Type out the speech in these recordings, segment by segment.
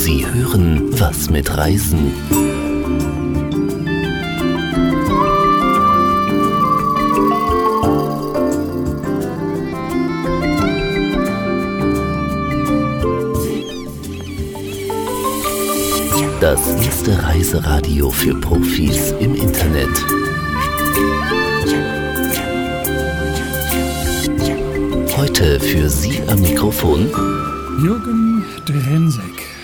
Sie hören Was mit Reisen. Das erste Reiseradio für Profis im Internet. Heute für Sie am Mikrofon Jürgen Drensek.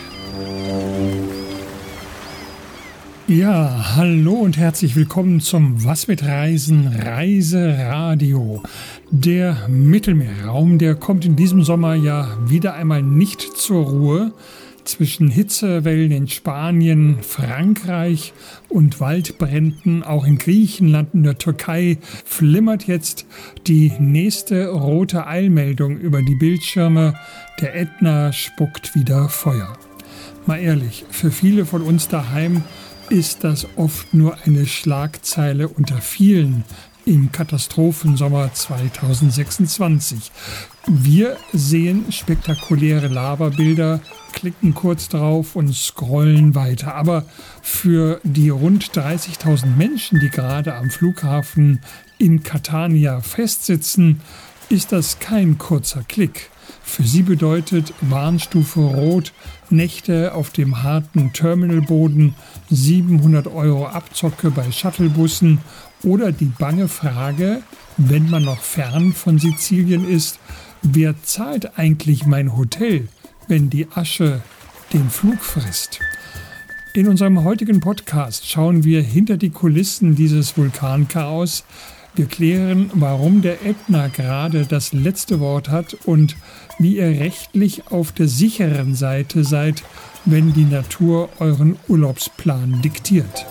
Ja, hallo und herzlich willkommen zum Was mit Reisen Reiseradio. Der Mittelmeerraum, der kommt in diesem Sommer ja wieder einmal nicht zur Ruhe. Zwischen Hitzewellen in Spanien, Frankreich und Waldbränden, auch in Griechenland und der Türkei, flimmert jetzt die nächste rote Eilmeldung über die Bildschirme. Der Ätna spuckt wieder Feuer. Mal ehrlich, für viele von uns daheim ist das oft nur eine Schlagzeile unter vielen im Katastrophensommer 2026. Wir sehen spektakuläre Lavabilder, klicken kurz drauf und scrollen weiter. Aber für die rund 30.000 Menschen, die gerade am Flughafen in Catania festsitzen, ist das kein kurzer Klick. Für sie bedeutet Warnstufe Rot Nächte auf dem harten Terminalboden, 700 € Abzocke bei Shuttlebussen oder die bange Frage, wenn man noch fern von Sizilien ist, wer zahlt eigentlich mein Hotel, wenn die Asche den Flug frisst? In unserem heutigen Podcast schauen wir hinter die Kulissen dieses Vulkanchaos. Wir klären, warum der Ätna gerade das letzte Wort hat und wie ihr rechtlich auf der sicheren Seite seid, wenn die Natur euren Urlaubsplan diktiert.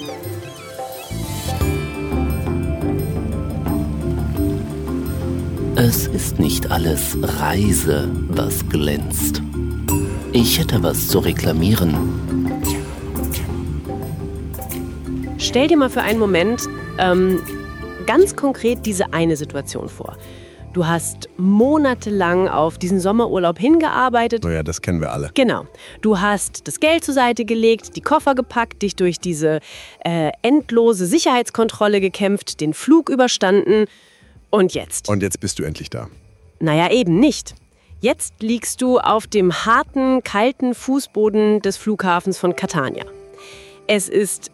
Es ist nicht alles Reise, was glänzt. Ich hätte was zu reklamieren. Stell dir mal für einen Moment ganz konkret diese eine Situation vor. Du hast monatelang auf diesen Sommerurlaub hingearbeitet. So ja, das kennen wir alle. Genau. Du hast das Geld zur Seite gelegt, die Koffer gepackt, dich durch diese endlose Sicherheitskontrolle gekämpft, den Flug überstanden. Und jetzt? Und jetzt bist du endlich da. Naja, eben nicht. Jetzt liegst du auf dem harten, kalten Fußboden des Flughafens von Catania. Es ist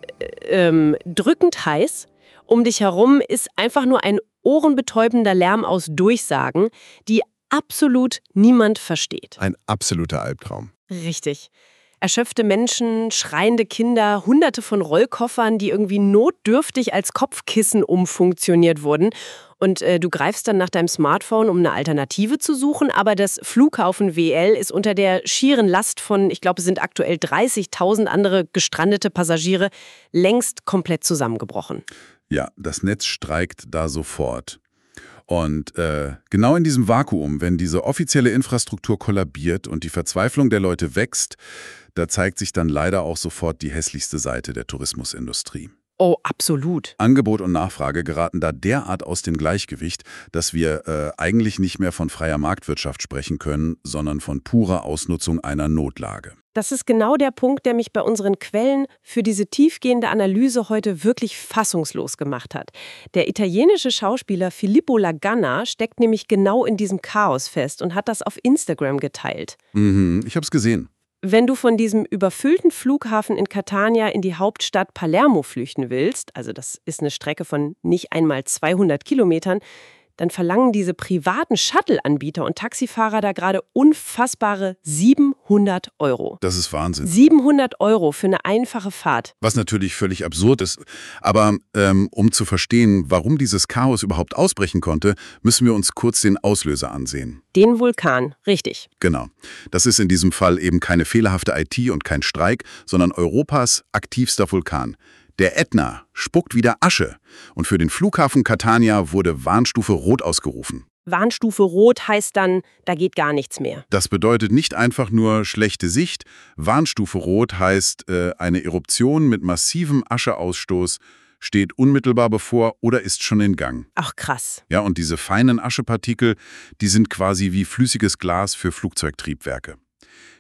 drückend heiß. Um dich herum ist einfach nur ein ohrenbetäubender Lärm aus Durchsagen, die absolut niemand versteht. Ein absoluter Albtraum. Richtig. Erschöpfte Menschen, schreiende Kinder, hunderte von Rollkoffern, die irgendwie notdürftig als Kopfkissen umfunktioniert wurden. Und du greifst dann nach deinem Smartphone, um eine Alternative zu suchen. Aber das Flughafen WL ist unter der schieren Last von, ich glaube, es sind aktuell 30.000 andere gestrandete Passagiere, längst komplett zusammengebrochen. Ja, das Netz streikt da sofort. Und genau in diesem Vakuum, wenn diese offizielle Infrastruktur kollabiert und die Verzweiflung der Leute wächst, da zeigt sich dann leider auch sofort die hässlichste Seite der Tourismusindustrie. Oh, absolut. Angebot und Nachfrage geraten da derart aus dem Gleichgewicht, dass wir eigentlich nicht mehr von freier Marktwirtschaft sprechen können, sondern von purer Ausnutzung einer Notlage. Das ist genau der Punkt, der mich bei unseren Quellen für diese tiefgehende Analyse heute wirklich fassungslos gemacht hat. Der italienische Schauspieler Filippo Laganna steckt nämlich genau in diesem Chaos fest und hat das auf Instagram geteilt. Ich hab's gesehen. Wenn du von diesem überfüllten Flughafen in Catania in die Hauptstadt Palermo flüchten willst, also das ist eine Strecke von nicht einmal 200 Kilometern, dann verlangen diese privaten Shuttle-Anbieter und Taxifahrer da gerade unfassbare 700 €. Das ist Wahnsinn. 700 € für eine einfache Fahrt. Was natürlich völlig absurd ist. Aber um zu verstehen, warum dieses Chaos überhaupt ausbrechen konnte, müssen wir uns kurz den Auslöser ansehen. Den Vulkan, richtig. Genau. Das ist in diesem Fall eben keine fehlerhafte IT und kein Streik, sondern Europas aktivster Vulkan. Der Ätna spuckt wieder Asche und für den Flughafen Catania wurde Warnstufe Rot ausgerufen. Warnstufe Rot heißt dann, da geht gar nichts mehr. Das bedeutet nicht einfach nur schlechte Sicht. Warnstufe Rot heißt, eine Eruption mit massivem Ascheausstoß steht unmittelbar bevor oder ist schon in Gang. Ach krass. Ja, und diese feinen Aschepartikel, die sind quasi wie flüssiges Glas für Flugzeugtriebwerke.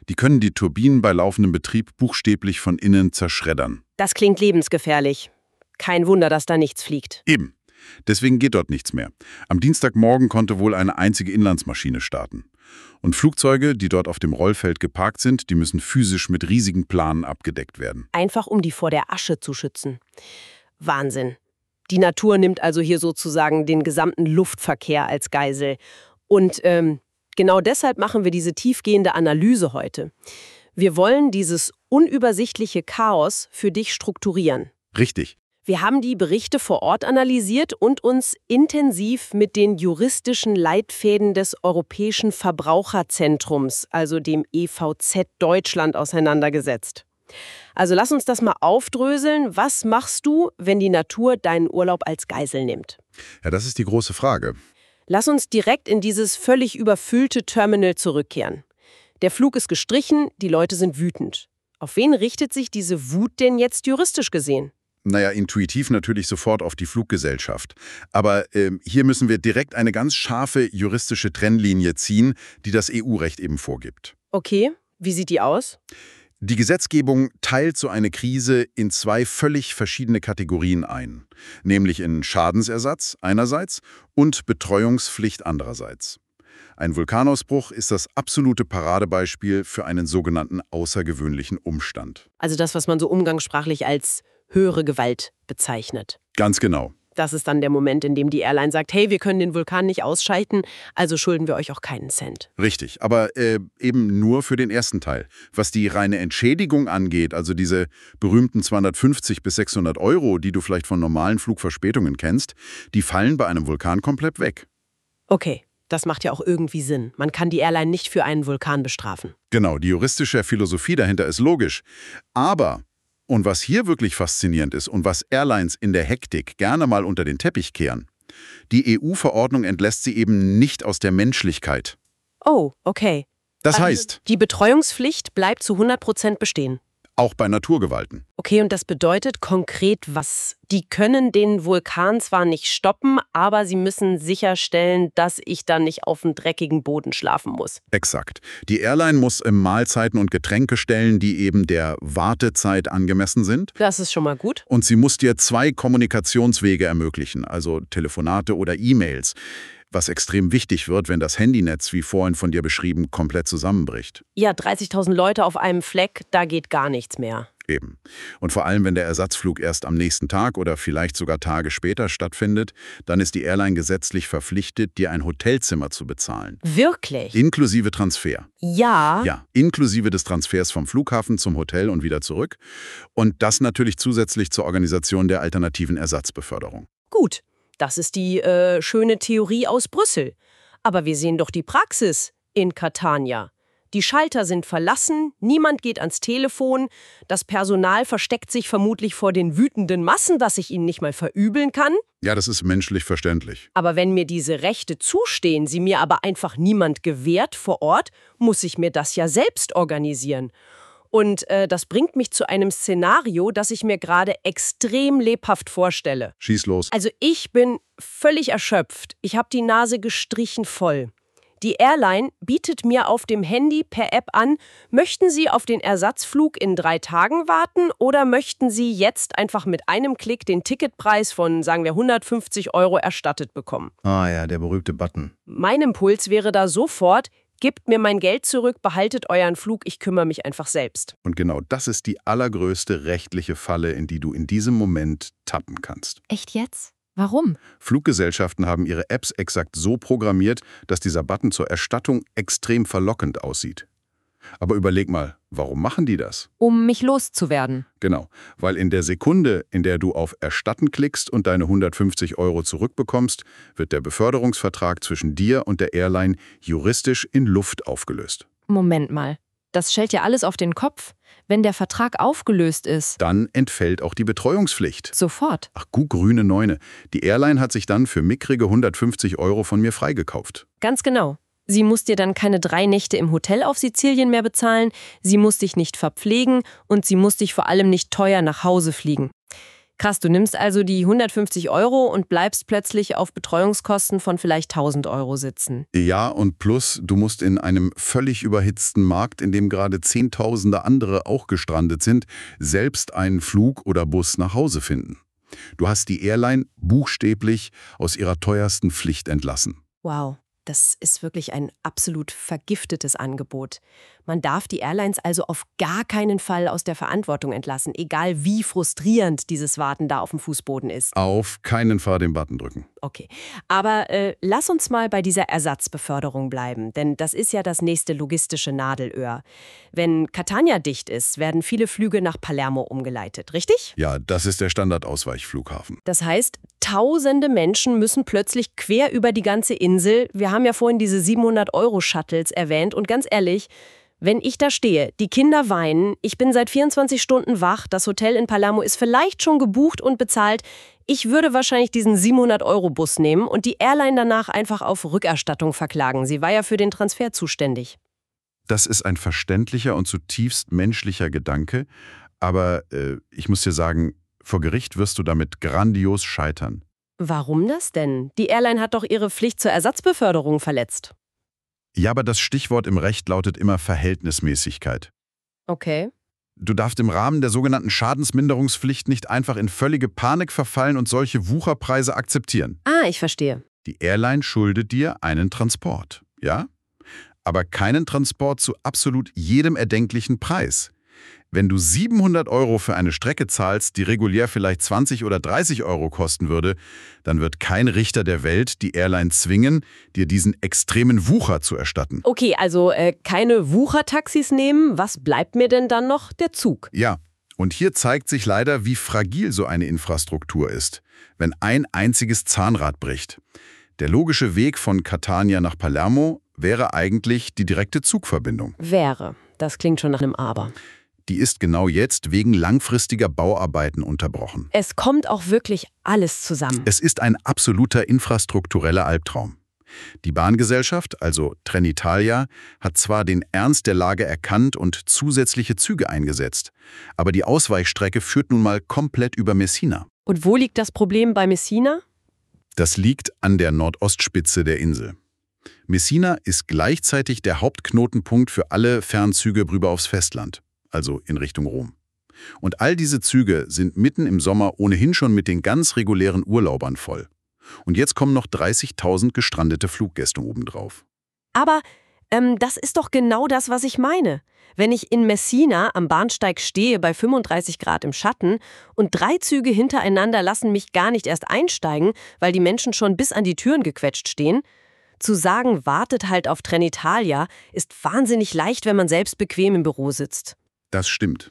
Die können die Turbinen bei laufendem Betrieb buchstäblich von innen zerschreddern. Das klingt lebensgefährlich. Kein Wunder, dass da nichts fliegt. Eben. Deswegen geht dort nichts mehr. Am Dienstagmorgen konnte wohl eine einzige Inlandsmaschine starten. Und Flugzeuge, die dort auf dem Rollfeld geparkt sind, die müssen physisch mit riesigen Planen abgedeckt werden. Einfach um die vor der Asche zu schützen. Wahnsinn. Die Natur nimmt also hier sozusagen den gesamten Luftverkehr als Geisel. Und genau deshalb machen wir diese tiefgehende Analyse heute. Wir wollen dieses unübersichtliche Chaos für dich strukturieren. Richtig. Wir haben die Berichte vor Ort analysiert und uns intensiv mit den juristischen Leitfäden des Europäischen Verbraucherzentrums, also dem EVZ Deutschland, auseinandergesetzt. Also lass uns das mal aufdröseln. Was machst du, wenn die Natur deinen Urlaub als Geisel nimmt? Ja, das ist die große Frage. Lass uns direkt in dieses völlig überfüllte Terminal zurückkehren. Der Flug ist gestrichen, die Leute sind wütend. Auf wen richtet sich diese Wut denn jetzt juristisch gesehen? Naja, intuitiv natürlich sofort auf die Fluggesellschaft. Aber hier müssen wir direkt eine ganz scharfe juristische Trennlinie ziehen, die das EU-Recht eben vorgibt. Okay, wie sieht die aus? Die Gesetzgebung teilt so eine Krise in zwei völlig verschiedene Kategorien ein, nämlich in Schadensersatz einerseits und Betreuungspflicht andererseits. Ein Vulkanausbruch ist das absolute Paradebeispiel für einen sogenannten außergewöhnlichen Umstand. Also das, was man so umgangssprachlich als höhere Gewalt bezeichnet. Ganz genau. Das ist dann der Moment, in dem die Airline sagt, hey, wir können den Vulkan nicht ausschalten, also schulden wir euch auch keinen Cent. Richtig, aber eben nur für den ersten Teil. Was die reine Entschädigung angeht, also diese berühmten 250 bis 600 Euro, die du vielleicht von normalen Flugverspätungen kennst, die fallen bei einem Vulkan komplett weg. Okay, das macht ja auch irgendwie Sinn. Man kann die Airline nicht für einen Vulkan bestrafen. Genau, die juristische Philosophie dahinter ist logisch. Aber und was hier wirklich faszinierend ist und was Airlines in der Hektik gerne mal unter den Teppich kehren, die EU-Verordnung entlässt sie eben nicht aus der Menschlichkeit. Oh, okay. Das heißt, die Betreuungspflicht bleibt zu 100% bestehen. auch bei Naturgewalten. Okay, und das bedeutet konkret was? Die können den Vulkan zwar nicht stoppen, aber sie müssen sicherstellen, dass ich dann nicht auf dem dreckigen Boden schlafen muss. Exakt. Die Airline muss Mahlzeiten und Getränke stellen, die eben der Wartezeit angemessen sind. Das ist schon mal gut. Und sie muss dir 2 Kommunikationswege ermöglichen, also Telefonate oder E-Mails, was extrem wichtig wird, wenn das Handynetz, wie vorhin von dir beschrieben, komplett zusammenbricht. Ja, 30.000 Leute auf einem Fleck, da geht gar nichts mehr. Eben. Und vor allem, wenn der Ersatzflug erst am nächsten Tag oder vielleicht sogar Tage später stattfindet, dann ist die Airline gesetzlich verpflichtet, dir ein Hotelzimmer zu bezahlen. Wirklich? Inklusive Transfer. Ja. Ja, inklusive des Transfers vom Flughafen zum Hotel und wieder zurück. Und das natürlich zusätzlich zur Organisation der alternativen Ersatzbeförderung. Gut, das ist die schöne Theorie aus Brüssel. Aber wir sehen doch die Praxis in Catania. Die Schalter sind verlassen, niemand geht ans Telefon, das Personal versteckt sich vermutlich vor den wütenden Massen, was ich ihnen nicht mal verübeln kann. Ja, das ist menschlich verständlich. Aber wenn mir diese Rechte zustehen, sie mir aber einfach niemand gewährt vor Ort, muss ich mir das ja selbst organisieren. Und das bringt mich zu einem Szenario, das ich mir gerade extrem lebhaft vorstelle. Schieß los. Also ich bin völlig erschöpft. Ich habe die Nase gestrichen voll. Die Airline bietet mir auf dem Handy per App an, möchten Sie auf den Ersatzflug in 3 Tagen warten oder möchten Sie jetzt einfach mit einem Klick den Ticketpreis von, sagen wir, 150 € erstattet bekommen? Ah ja, der berühmte Button. Mein Impuls wäre da sofort, gebt mir mein Geld zurück, behaltet euren Flug, ich kümmere mich einfach selbst. Und genau das ist die allergrößte rechtliche Falle, in die du in diesem Moment tappen kannst. Echt jetzt? Warum? Fluggesellschaften haben ihre Apps exakt so programmiert, dass dieser Button zur Erstattung extrem verlockend aussieht. Aber überleg mal, warum machen die das? Um mich loszuwerden. Genau, weil in der Sekunde, in der du auf Erstatten klickst und deine 150 € zurückbekommst, wird der Beförderungsvertrag zwischen dir und der Airline juristisch in Luft aufgelöst. Moment mal. Das stellt ja alles auf den Kopf. Wenn der Vertrag aufgelöst ist. Dann entfällt auch die Betreuungspflicht. Sofort. Ach, grüne Neune. Die Airline hat sich dann für mickrige 150 € von mir freigekauft. Ganz genau. Sie muss dir dann keine 3 Nächte im Hotel auf Sizilien mehr bezahlen, sie muss dich nicht verpflegen und sie muss dich vor allem nicht teuer nach Hause fliegen. Krass, du nimmst also die 150 € und bleibst plötzlich auf Betreuungskosten von vielleicht 1.000 € sitzen. Ja, und plus, du musst in einem völlig überhitzten Markt, in dem gerade Zehntausende andere auch gestrandet sind, selbst einen Flug oder Bus nach Hause finden. Du hast die Airline buchstäblich aus ihrer teuersten Pflicht entlassen. Wow, das ist wirklich ein absolut vergiftetes Angebot. Man darf die Airlines also auf gar keinen Fall aus der Verantwortung entlassen, egal wie frustrierend dieses Warten da auf dem Fußboden ist. Auf keinen Fall den Button drücken. Okay, aber lass uns mal bei dieser Ersatzbeförderung bleiben, denn das ist ja das nächste logistische Nadelöhr. Wenn Catania dicht ist, werden viele Flüge nach Palermo umgeleitet, richtig? Ja, das ist der Standardausweichflughafen. Das heißt, tausende Menschen müssen plötzlich quer über die ganze Insel. Wir haben ja vorhin diese 700-€ erwähnt und ganz ehrlich, wenn ich da stehe, die Kinder weinen, ich bin seit 24 Stunden wach, das Hotel in Palermo ist vielleicht schon gebucht und bezahlt, ich würde wahrscheinlich diesen 700-€ Bus nehmen und die Airline danach einfach auf Rückerstattung verklagen. Sie war ja für den Transfer zuständig. Das ist ein verständlicher und zutiefst menschlicher Gedanke, aber ich muss dir sagen, vor Gericht wirst du damit grandios scheitern. Warum das denn? Die Airline hat doch ihre Pflicht zur Ersatzbeförderung verletzt. Ja, aber das Stichwort im Recht lautet immer Verhältnismäßigkeit. Okay. Du darfst im Rahmen der sogenannten Schadensminderungspflicht nicht einfach in völlige Panik verfallen und solche Wucherpreise akzeptieren. Ah, ich verstehe. Die Airline schuldet dir einen Transport, ja? Aber keinen Transport zu absolut jedem erdenklichen Preis. Wenn du 700 € für eine Strecke zahlst, die regulär vielleicht 20 oder 30 € kosten würde, dann wird kein Richter der Welt die Airline zwingen, dir diesen extremen Wucher zu erstatten. Okay, also keine Wuchertaxis nehmen. Was bleibt mir denn dann noch? Der Zug. Ja, und hier zeigt sich leider, wie fragil so eine Infrastruktur ist, wenn ein einziges Zahnrad bricht. Der logische Weg von Catania nach Palermo wäre eigentlich die direkte Zugverbindung. Wäre. Das klingt schon nach einem Aber. Die ist genau jetzt wegen langfristiger Bauarbeiten unterbrochen. Es kommt auch wirklich alles zusammen. Es ist ein absoluter infrastruktureller Albtraum. Die Bahngesellschaft, also Trenitalia, hat zwar den Ernst der Lage erkannt und zusätzliche Züge eingesetzt, aber die Ausweichstrecke führt nun mal komplett über Messina. Und wo liegt das Problem bei Messina? Das liegt an der Nordostspitze der Insel. Messina ist gleichzeitig der Hauptknotenpunkt für alle Fernzüge rüber aufs Festland, also in Richtung Rom. Und all diese Züge sind mitten im Sommer ohnehin schon mit den ganz regulären Urlaubern voll. Und jetzt kommen noch 30.000 gestrandete Fluggäste obendrauf. Aber das ist doch genau das, was ich meine. Wenn ich in Messina am Bahnsteig stehe bei 35 Grad im Schatten und 3 Züge hintereinander lassen mich gar nicht erst einsteigen, weil die Menschen schon bis an die Türen gequetscht stehen, zu sagen, wartet halt auf Trenitalia, ist wahnsinnig leicht, wenn man selbst bequem im Büro sitzt. Das stimmt.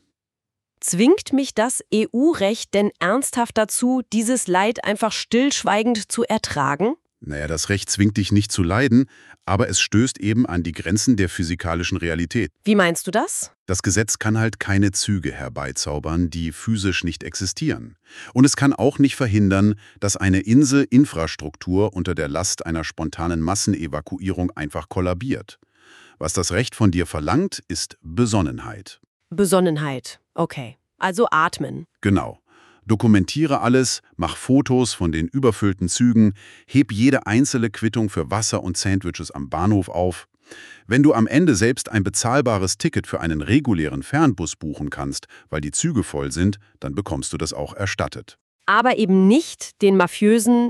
Zwingt mich das EU-Recht denn ernsthaft dazu, dieses Leid einfach stillschweigend zu ertragen? Naja, das Recht zwingt dich nicht zu leiden, aber es stößt eben an die Grenzen der physikalischen Realität. Wie meinst du das? Das Gesetz kann halt keine Züge herbeizaubern, die physisch nicht existieren. Und es kann auch nicht verhindern, dass eine Inselinfrastruktur unter der Last einer spontanen Massenevakuierung einfach kollabiert. Was das Recht von dir verlangt, ist Besonnenheit. Besonnenheit, okay. Also atmen. Genau. Dokumentiere alles, mach Fotos von den überfüllten Zügen, heb jede einzelne Quittung für Wasser und Sandwiches am Bahnhof auf. Wenn du am Ende selbst ein bezahlbares Ticket für einen regulären Fernbus buchen kannst, weil die Züge voll sind, dann bekommst du das auch erstattet. Aber eben nicht den mafiösen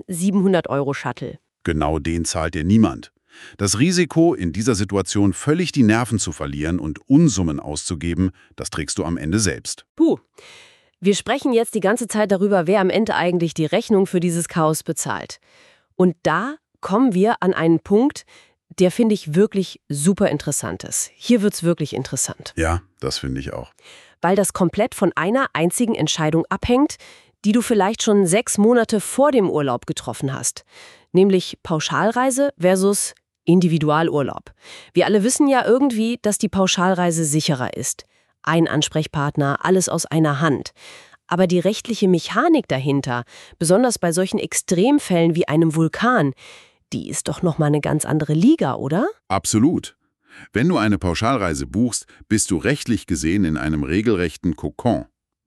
700-€ Genau den zahlt dir niemand. Das Risiko, in dieser Situation völlig die Nerven zu verlieren und Unsummen auszugeben, das trägst du am Ende selbst. Puh. Wir sprechen jetzt die ganze Zeit darüber, wer am Ende eigentlich die Rechnung für dieses Chaos bezahlt. Und da kommen wir an einen Punkt, der finde ich wirklich super interessant ist. Hier wird's wirklich interessant. Ja, das finde ich auch. Weil das komplett von einer einzigen Entscheidung abhängt, die du vielleicht schon 6 Monate vor dem Urlaub getroffen hast. Nämlich Pauschalreise versus Individualurlaub. Wir alle wissen ja irgendwie, dass die Pauschalreise sicherer ist. Ein Ansprechpartner, alles aus einer Hand. Aber die rechtliche Mechanik dahinter, besonders bei solchen Extremfällen wie einem Vulkan, die ist doch nochmal eine ganz andere Liga, oder? Absolut. Wenn du eine Pauschalreise buchst, bist du rechtlich gesehen in einem regelrechten Kokon.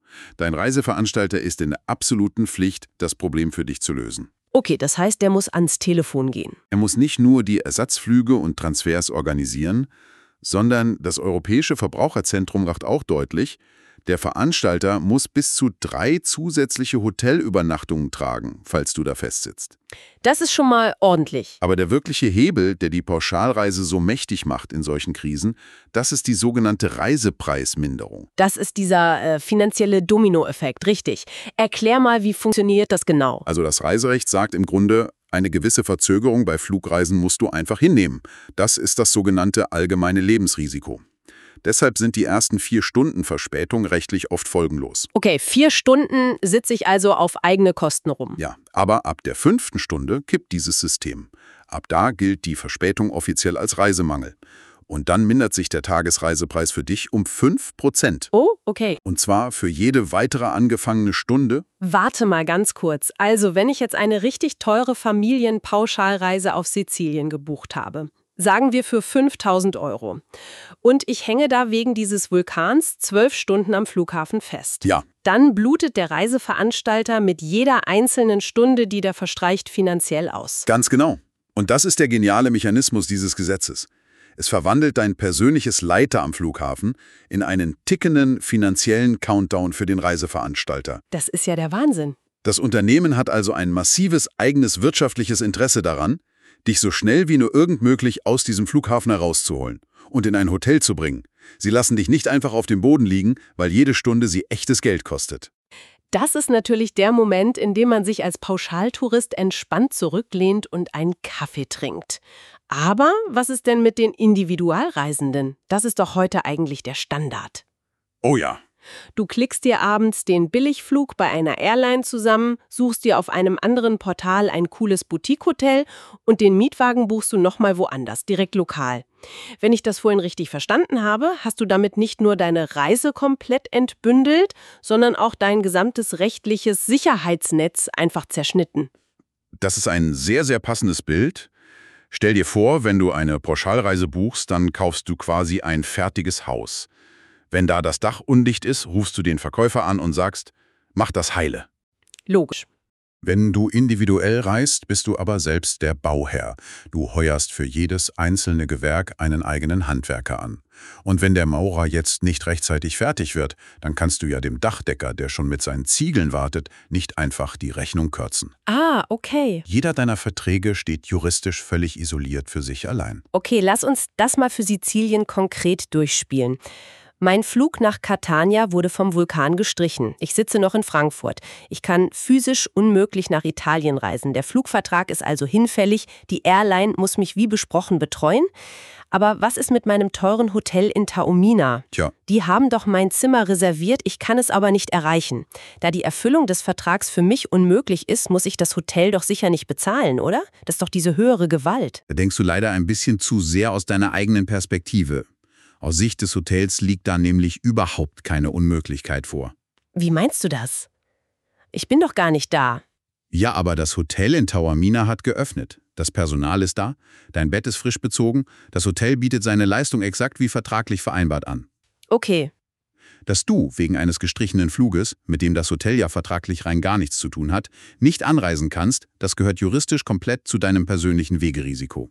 Dein Reiseveranstalter ist in der absoluten Pflicht, das Problem für dich zu lösen. Okay, das heißt, der muss ans Telefon gehen. Er muss nicht nur die Ersatzflüge und Transfers organisieren, sondern das Europäische Verbraucherzentrum macht auch deutlich, der Veranstalter muss bis zu 3 zusätzliche Hotelübernachtungen tragen, falls du da festsitzt. Das ist schon mal ordentlich. Aber der wirkliche Hebel, der die Pauschalreise so mächtig macht in solchen Krisen, das ist die sogenannte Reisepreisminderung. Das ist dieser finanzielle Dominoeffekt, richtig. Erklär mal, wie funktioniert das genau? Also das Reiserecht sagt im Grunde, eine gewisse Verzögerung bei Flugreisen musst du einfach hinnehmen. Das ist das sogenannte allgemeine Lebensrisiko. Deshalb sind die ersten 4 Stunden Verspätung rechtlich oft folgenlos. Okay, 4 Stunden sitze ich also auf eigene Kosten rum. Ja, aber ab der 5. Stunde kippt dieses System. Ab da gilt die Verspätung offiziell als Reisemangel. Und dann mindert sich der Tagesreisepreis für dich um 5%. Oh, okay. Und zwar für jede weitere angefangene Stunde. Warte mal ganz kurz. Also, wenn ich jetzt eine richtig teure Familienpauschalreise auf Sizilien gebucht habe, sagen wir für 5.000 €. Und ich hänge da wegen dieses Vulkans 12 Stunden am Flughafen fest. Ja. Dann blutet der Reiseveranstalter mit jeder einzelnen Stunde, die da verstreicht, finanziell aus. Ganz genau. Und das ist der geniale Mechanismus dieses Gesetzes. Es verwandelt dein persönliches Leiter am Flughafen in einen tickenden finanziellen Countdown für den Reiseveranstalter. Das ist ja der Wahnsinn. Das Unternehmen hat also ein massives eigenes wirtschaftliches Interesse daran, dich so schnell wie nur irgend möglich aus diesem Flughafen herauszuholen und in ein Hotel zu bringen. Sie lassen dich nicht einfach auf dem Boden liegen, weil jede Stunde sie echtes Geld kostet. Das ist natürlich der Moment, in dem man sich als Pauschaltourist entspannt zurücklehnt und einen Kaffee trinkt. Aber was ist denn mit den Individualreisenden? Das ist doch heute eigentlich der Standard. Oh ja. Du klickst dir abends den Billigflug bei einer Airline zusammen, suchst dir auf einem anderen Portal ein cooles Boutique-Hotel und den Mietwagen buchst du nochmal woanders, direkt lokal. Wenn ich das vorhin richtig verstanden habe, hast du damit nicht nur deine Reise komplett entbündelt, sondern auch dein gesamtes rechtliches Sicherheitsnetz einfach zerschnitten. Das ist ein sehr, sehr passendes Bild. Stell dir vor, wenn du eine Pauschalreise buchst, dann kaufst du quasi ein fertiges Haus. Wenn da das Dach undicht ist, rufst du den Verkäufer an und sagst, mach das heile. Logisch. Wenn du individuell reist, bist du aber selbst der Bauherr. Du heuerst für jedes einzelne Gewerk einen eigenen Handwerker an. Und wenn der Maurer jetzt nicht rechtzeitig fertig wird, dann kannst du ja dem Dachdecker, der schon mit seinen Ziegeln wartet, nicht einfach die Rechnung kürzen. Ah, okay. Jeder deiner Verträge steht juristisch völlig isoliert für sich allein. Okay, lass uns das mal für Sizilien konkret durchspielen. Mein Flug nach Catania wurde vom Vulkan gestrichen. Ich sitze noch in Frankfurt. Ich kann physisch unmöglich nach Italien reisen. Der Flugvertrag ist also hinfällig. Die Airline muss mich wie besprochen betreuen. Aber was ist mit meinem teuren Hotel in Taormina? Tja. Die haben doch mein Zimmer reserviert, ich kann es aber nicht erreichen. Da die Erfüllung des Vertrags für mich unmöglich ist, muss ich das Hotel doch sicher nicht bezahlen, oder? Das ist doch diese höhere Gewalt. Da denkst du leider ein bisschen zu sehr aus deiner eigenen Perspektive. Aus Sicht des Hotels liegt da nämlich überhaupt keine Unmöglichkeit vor. Wie meinst du das? Ich bin doch gar nicht da. Ja, aber das Hotel in Taormina hat geöffnet. Das Personal ist da, dein Bett ist frisch bezogen, das Hotel bietet seine Leistung exakt wie vertraglich vereinbart an. Okay. Dass du wegen eines gestrichenen Fluges, mit dem das Hotel ja vertraglich rein gar nichts zu tun hat, nicht anreisen kannst, das gehört juristisch komplett zu deinem persönlichen Wegerisiko.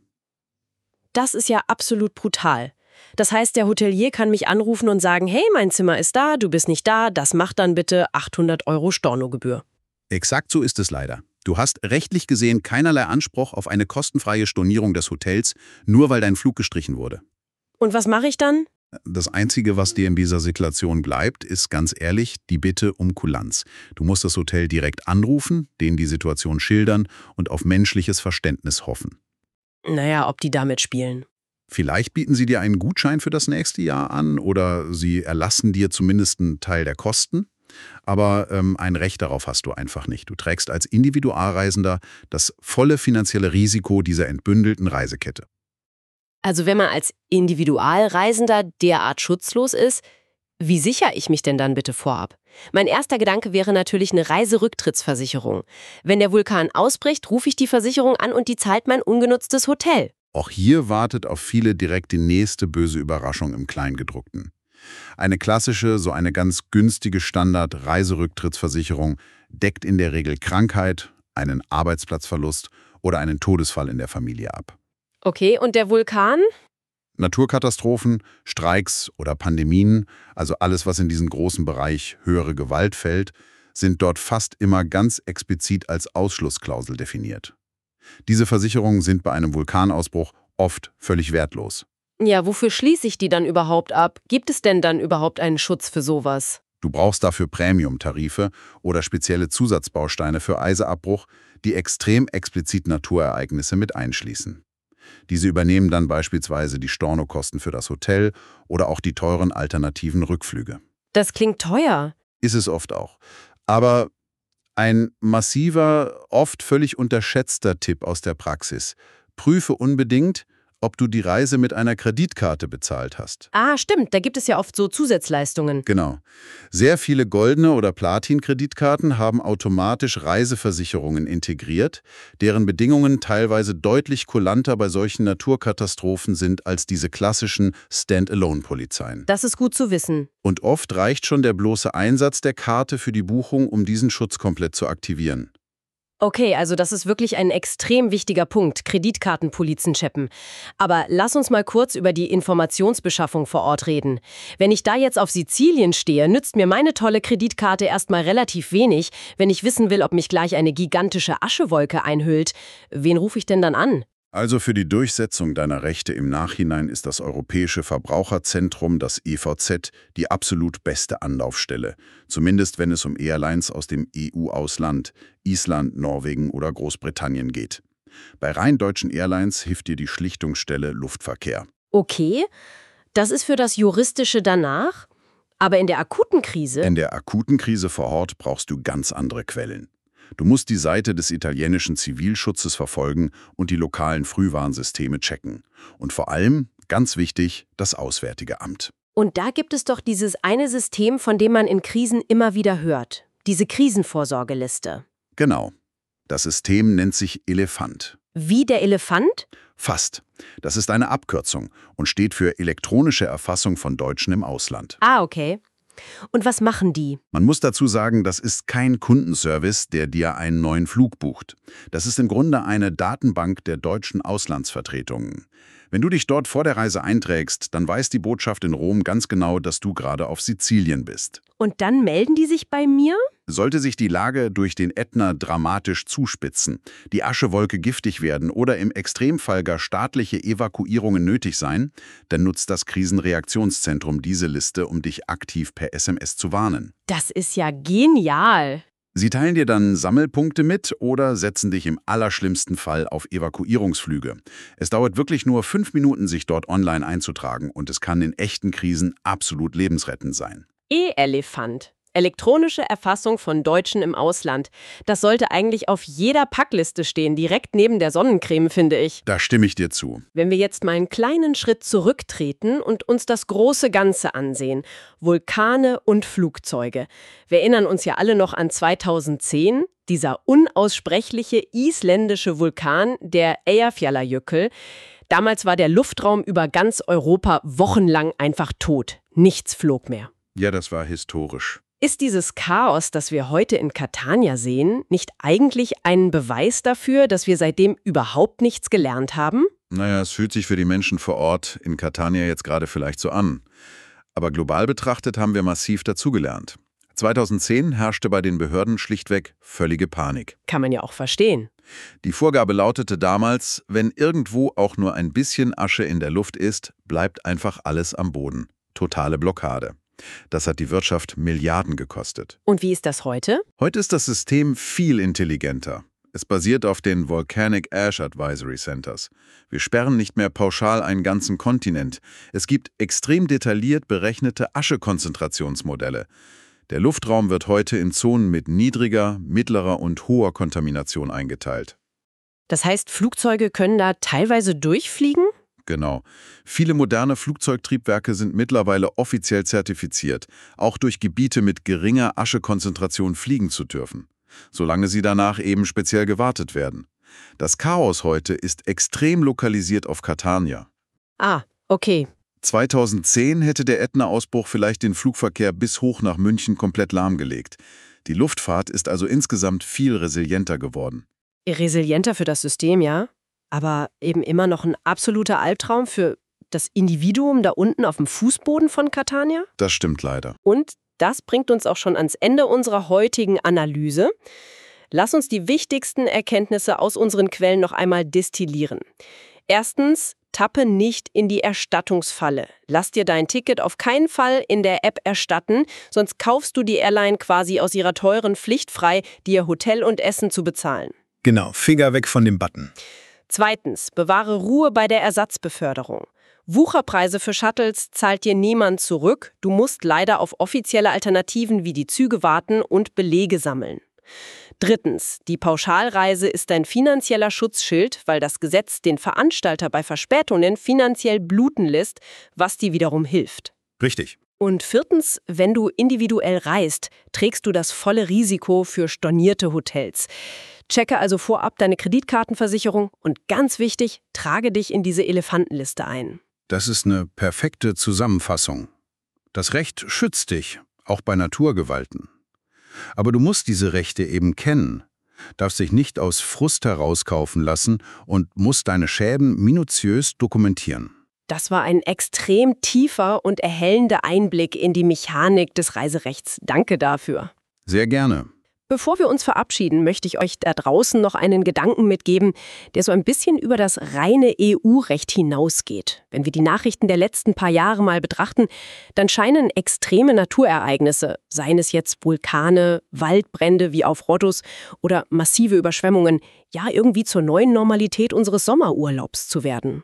Das ist ja absolut brutal. Das heißt, der Hotelier kann mich anrufen und sagen, hey, mein Zimmer ist da, du bist nicht da, das macht dann bitte 800 € Stornogebühr. Exakt so ist es leider. Du hast rechtlich gesehen keinerlei Anspruch auf eine kostenfreie Stornierung des Hotels, nur weil dein Flug gestrichen wurde. Und was mache ich dann? Das Einzige, was dir in dieser Situation bleibt, ist ganz ehrlich die Bitte um Kulanz. Du musst das Hotel direkt anrufen, denen die Situation schildern und auf menschliches Verständnis hoffen. Naja, ob die damit spielen. Vielleicht bieten sie dir einen Gutschein für das nächste Jahr an oder sie erlassen dir zumindest einen Teil der Kosten. Aber ein Recht darauf hast du einfach nicht. Du trägst als Individualreisender das volle finanzielle Risiko dieser entbündelten Reisekette. Also wenn man als Individualreisender derart schutzlos ist, wie sichere ich mich denn dann bitte vorab? Mein erster Gedanke wäre natürlich eine Reiserücktrittsversicherung. Wenn der Vulkan ausbricht, rufe ich die Versicherung an und die zahlt mein ungenutztes Hotel. Auch hier wartet auf viele direkt die nächste böse Überraschung im Kleingedruckten. Eine klassische, so eine ganz günstige Standard-Reiserücktrittsversicherung deckt in der Regel Krankheit, einen Arbeitsplatzverlust oder einen Todesfall in der Familie ab. Okay, und der Vulkan? Naturkatastrophen, Streiks oder Pandemien, also alles, was in diesen großen Bereich höhere Gewalt fällt, sind dort fast immer ganz explizit als Ausschlussklausel definiert. Diese Versicherungen sind bei einem Vulkanausbruch oft völlig wertlos. Ja, wofür schließe ich die dann überhaupt ab? Gibt es denn dann überhaupt einen Schutz für sowas? Du brauchst dafür Premium-Tarife oder spezielle Zusatzbausteine für Eiseabbruch, die extrem explizit Naturereignisse mit einschließen. Diese übernehmen dann beispielsweise die Stornokosten für das Hotel oder auch die teuren alternativen Rückflüge. Das klingt teuer. Ist es oft auch. Aber ein massiver, oft völlig unterschätzter Tipp aus der Praxis: Prüfe unbedingt, ob du die Reise mit einer Kreditkarte bezahlt hast. Ah, stimmt, da gibt es ja oft so Zusatzleistungen. Genau. Sehr viele goldene oder Platin-Kreditkarten haben automatisch Reiseversicherungen integriert, deren Bedingungen teilweise deutlich kulanter bei solchen Naturkatastrophen sind als diese klassischen Stand-alone-Polizeien. Das ist gut zu wissen. Und oft reicht schon der bloße Einsatz der Karte für die Buchung, um diesen Schutz komplett zu aktivieren. Okay, also das ist wirklich ein extrem wichtiger Punkt, Kreditkartenpolizen checken. Aber lass uns mal kurz über die Informationsbeschaffung vor Ort reden. Wenn ich da jetzt auf Sizilien stehe, nützt mir meine tolle Kreditkarte erstmal relativ wenig, wenn ich wissen will, ob mich gleich eine gigantische Aschewolke einhüllt. Wen rufe ich denn dann an? Also für die Durchsetzung deiner Rechte im Nachhinein ist das Europäische Verbraucherzentrum, das EVZ, die absolut beste Anlaufstelle. Zumindest wenn es um Airlines aus dem EU-Ausland, Island, Norwegen oder Großbritannien geht. Bei rein deutschen Airlines hilft dir die Schlichtungsstelle Luftverkehr. Okay, das ist für das Juristische danach. Aber in der akuten Krise? In der akuten Krise vor Ort brauchst du ganz andere Quellen. Du musst die Seite des italienischen Zivilschutzes verfolgen und die lokalen Frühwarnsysteme checken. Und vor allem, ganz wichtig, das Auswärtige Amt. Und da gibt es doch dieses eine System, von dem man in Krisen immer wieder hört. Diese Krisenvorsorgeliste. Genau. Das System nennt sich Elefant. Wie der Elefant? Fast. Das ist eine Abkürzung und steht für elektronische Erfassung von Deutschen im Ausland. Ah, okay. Und was machen die? Man muss dazu sagen, das ist kein Kundenservice, der dir einen neuen Flug bucht. Das ist im Grunde eine Datenbank der deutschen Auslandsvertretungen. Wenn du dich dort vor der Reise einträgst, dann weiß die Botschaft in Rom ganz genau, dass du gerade auf Sizilien bist. Und dann melden die sich bei mir? Sollte sich die Lage durch den Ätna dramatisch zuspitzen, die Aschewolke giftig werden oder im Extremfall gar staatliche Evakuierungen nötig sein, dann nutzt das Krisenreaktionszentrum diese Liste, um dich aktiv per SMS zu warnen. Das ist ja genial. Sie teilen dir dann Sammelpunkte mit oder setzen dich im allerschlimmsten Fall auf Evakuierungsflüge. Es dauert wirklich nur 5 Minuten, sich dort online einzutragen, und es kann in echten Krisen absolut lebensrettend sein. E-Elefant. Elektronische Erfassung von Deutschen im Ausland. Das sollte eigentlich auf jeder Packliste stehen, direkt neben der Sonnencreme, finde ich. Da stimme ich dir zu. Wenn wir jetzt mal einen kleinen Schritt zurücktreten und uns das große Ganze ansehen. Vulkane und Flugzeuge. Wir erinnern uns ja alle noch an 2010, dieser unaussprechliche isländische Vulkan, der Eyjafjallajökull. Damals war der Luftraum über ganz Europa wochenlang einfach tot. Nichts flog mehr. Ja, das war historisch. Ist dieses Chaos, das wir heute in Catania sehen, nicht eigentlich ein Beweis dafür, dass wir seitdem überhaupt nichts gelernt haben? Naja, es fühlt sich für die Menschen vor Ort in Catania jetzt gerade vielleicht so an. Aber global betrachtet haben wir massiv dazugelernt. 2010 herrschte bei den Behörden schlichtweg völlige Panik. Kann man ja auch verstehen. Die Vorgabe lautete damals, wenn irgendwo auch nur ein bisschen Asche in der Luft ist, bleibt einfach alles am Boden. Totale Blockade. Das hat die Wirtschaft Milliarden gekostet. Und wie ist das heute? Heute ist das System viel intelligenter. Es basiert auf den Volcanic Ash Advisory Centers. Wir sperren nicht mehr pauschal einen ganzen Kontinent. Es gibt extrem detailliert berechnete Aschekonzentrationsmodelle. Der Luftraum wird heute in Zonen mit niedriger, mittlerer und hoher Kontamination eingeteilt. Das heißt, Flugzeuge können da teilweise durchfliegen? Genau. Viele moderne Flugzeugtriebwerke sind mittlerweile offiziell zertifiziert, auch durch Gebiete mit geringer Aschekonzentration fliegen zu dürfen, solange sie danach eben speziell gewartet werden. Das Chaos heute ist extrem lokalisiert auf Catania. Ah, okay. 2010 hätte der Ätna-Ausbruch vielleicht den Flugverkehr bis hoch nach München komplett lahmgelegt. Die Luftfahrt ist also insgesamt viel resilienter geworden. Resilienter für das System, ja, aber eben immer noch ein absoluter Albtraum für das Individuum da unten auf dem Fußboden von Catania? Das stimmt leider. Und das bringt uns auch schon ans Ende unserer heutigen Analyse. Lass uns die wichtigsten Erkenntnisse aus unseren Quellen noch einmal destillieren. Erstens, tappe nicht in die Erstattungsfalle. Lass dir dein Ticket auf keinen Fall in der App erstatten, sonst kaufst du die Airline quasi aus ihrer teuren Pflicht frei, dir Hotel und Essen zu bezahlen. Genau, Finger weg von dem Button. Zweitens, bewahre Ruhe bei der Ersatzbeförderung. Wucherpreise für Shuttles zahlt dir niemand zurück. Du musst leider auf offizielle Alternativen wie die Züge warten und Belege sammeln. Drittens, die Pauschalreise ist ein finanzieller Schutzschild, weil das Gesetz den Veranstalter bei Verspätungen finanziell bluten lässt, was dir wiederum hilft. Richtig. Und viertens, wenn du individuell reist, trägst du das volle Risiko für stornierte Hotels. Checke also vorab deine Kreditkartenversicherung und ganz wichtig, trage dich in diese Elefantenliste ein. Das ist eine perfekte Zusammenfassung. Das Recht schützt dich, auch bei Naturgewalten. Aber du musst diese Rechte eben kennen, darfst dich nicht aus Frust herauskaufen lassen und musst deine Schäden minutiös dokumentieren. Das war ein extrem tiefer und erhellender Einblick in die Mechanik des Reiserechts. Danke dafür. Sehr gerne. Bevor wir uns verabschieden, möchte ich euch da draußen noch einen Gedanken mitgeben, der so ein bisschen über das reine EU-Recht hinausgeht. Wenn wir die Nachrichten der letzten paar Jahre mal betrachten, dann scheinen extreme Naturereignisse, seien es jetzt Vulkane, Waldbrände wie auf Rhodos oder massive Überschwemmungen, ja irgendwie zur neuen Normalität unseres Sommerurlaubs zu werden.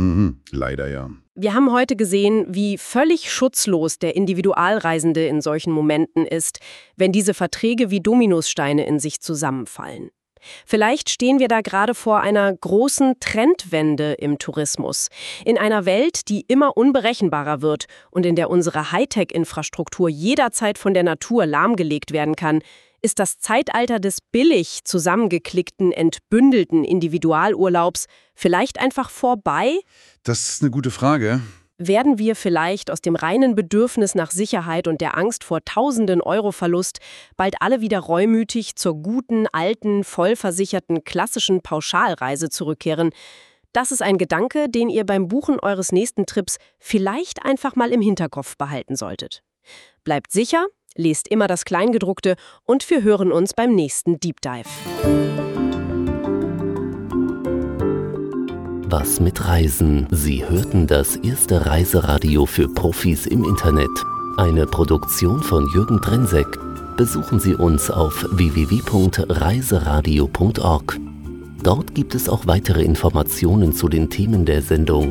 Leider ja. Wir haben heute gesehen, wie völlig schutzlos der Individualreisende in solchen Momenten ist, wenn diese Verträge wie Dominosteine in sich zusammenfallen. Vielleicht stehen wir da gerade vor einer großen Trendwende im Tourismus. In einer Welt, die immer unberechenbarer wird und in der unsere Hightech-Infrastruktur jederzeit von der Natur lahmgelegt werden kann, ist das Zeitalter des billig zusammengeklickten, entbündelten Individualurlaubs vielleicht einfach vorbei? Das ist eine gute Frage. Werden wir vielleicht aus dem reinen Bedürfnis nach Sicherheit und der Angst vor tausenden Euro-Verlust bald alle wieder reumütig zur guten, alten, vollversicherten, klassischen Pauschalreise zurückkehren? Das ist ein Gedanke, den ihr beim Buchen eures nächsten Trips vielleicht einfach mal im Hinterkopf behalten solltet. Bleibt sicher, lest immer das Kleingedruckte und wir hören uns beim nächsten Deep Dive. Was mit Reisen? Sie hörten das erste Reiseradio für Profis im Internet. Eine Produktion von Jürgen Drenseck. Besuchen Sie uns auf www.reiseradio.org. Dort gibt es auch weitere Informationen zu den Themen der Sendung.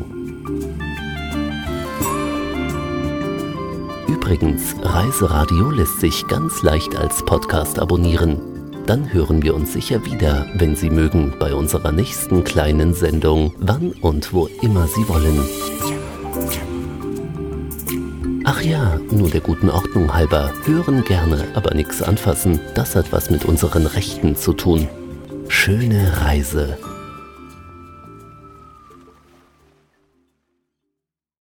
Übrigens, Reiseradio lässt sich ganz leicht als Podcast abonnieren. Dann hören wir uns sicher wieder, wenn Sie mögen, bei unserer nächsten kleinen Sendung, wann und wo immer Sie wollen. Ach ja, nur der guten Ordnung halber, hören gerne, aber nichts anfassen, das hat was mit unseren Rechten zu tun. Schöne Reise.